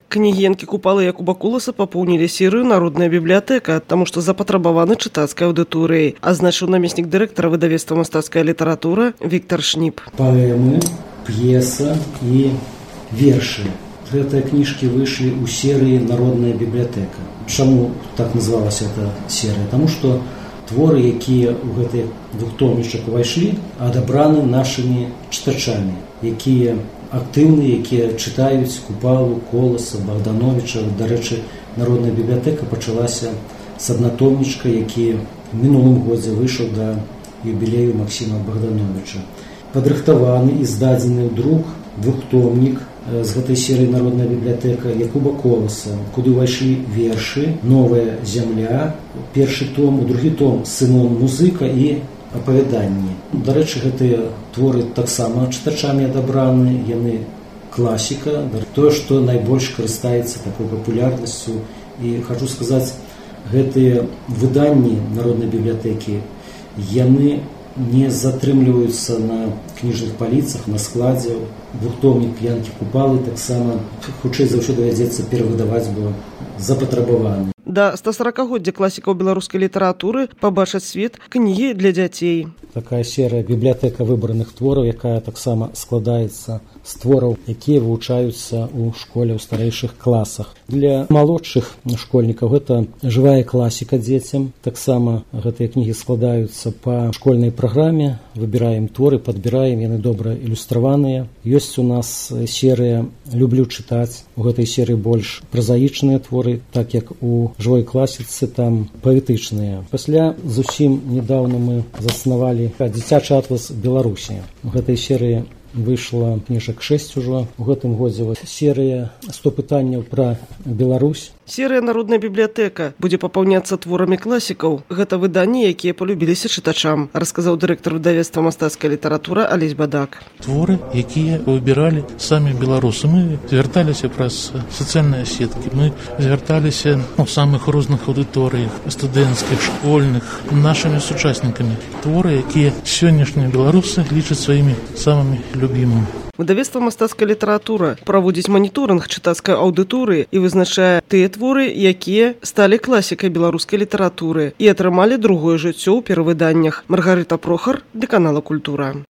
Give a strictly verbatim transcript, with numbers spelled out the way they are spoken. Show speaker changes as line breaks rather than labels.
Кнігі Янкі Купалы і Якуба Коласа папоўнілі серыю «Народная бібліятэка», таму што запатрабаваны чытацкай аўдыторыяй, азначыў намеснік дырэктара выдавецтва «Мастацкая літаратура» Віктор Шніп.
Паэмы, п'еса і вершы. Гэтыя кніжкі выйшлі ў серыі «Народная бібліятэка». Чаму так называлася эта серыя? Таму што творы, якія ў гэты двухтомнічак увайшлі, адабраны нашымі чытачамі, якія актыўныя, якія чытаюць Купалу, Коласа, Богдановича. Дарэчы, Народная бібліятэка пачалася з аднатомнічка, які в мінулым годзе выйшаў да юбілею Максіма Богдановича. Падрыхтаваны і здадзены ў друк двухтомнік з гэтай серыі «Народная бібліятэка» Якуба Коласа, куды ўвайшлі вершы, «Новая зямля», першы том, другі том «Сымон музыка» і апавяданні. Дарэчы, гэтыя творы таксама чытачамі адабраны, яны класіка, тое, што найбольш карыстаецца такой папулярнасцю. І хачу сказаць, гэтыя выданні Народнай бібліятэкі, яны не затрымліваюцца на кніжных паліцах, на складзе. Двухтомнік Янкі Купалы таксама хутчэй за ўсё давядзецца перавыдаваць, бо запатрабаваны.
Да стасаракагоддзя класікаў беларускай літаратуры пабачаць свет кнігі для дзяцей.
Такая серыя бібліятэка выбраных твораў, якая таксама складаецца з твораў, якія вывучаюцца ў школе ў старэйшых класах. Для малодшых школьнікаў гэта жывая класіка дзецям. Таксама гэтыя кнігі складаюцца па школьнай праграме, выбіраем творы, падбіраем, яны добра ілюстраваныя. Ёсць у нас серыя «Люблю чытаць». У гэтай серыі больш празаічныя творы, так як у жывой класіцы там паэтычныя. Пасля зусім недаўна мы заснавалі дзіцячы атлас Беларусі. У гэтай серыі выйшла кніжак шэсць ужо. У гэтым годзе серыя сто пытанняў пра Беларусь.
Серыя «Народная бібліятэка» будзе папаўняцца творамі класікаў. Гэта выданні, якія полюбіліся чытачам, расказаў дырэктар выдавецтва «Мастацкая літаратура» Алесь Бадак.
Творы, якія выбіралі самі беларусы. Мы звярталіся праз сацыяльныя сеткі, мы звярталіся ў самых розных аўдыторыях, студэнцкіх, школьных, нашымі сучаснікамі. Творы, якія сённяшнія беларусы лічаць сваімі самымі любімымі.
Выдавецтва «Мастацкая літаратура» праводзіць маніторынг чытацкай аўдыторыі і вызначае тыя творы, якія сталі класікай беларускай літаратуры і атрымалі другое жыццё ў перавыданнях. Маргарыта Прохар, для канала «Культура».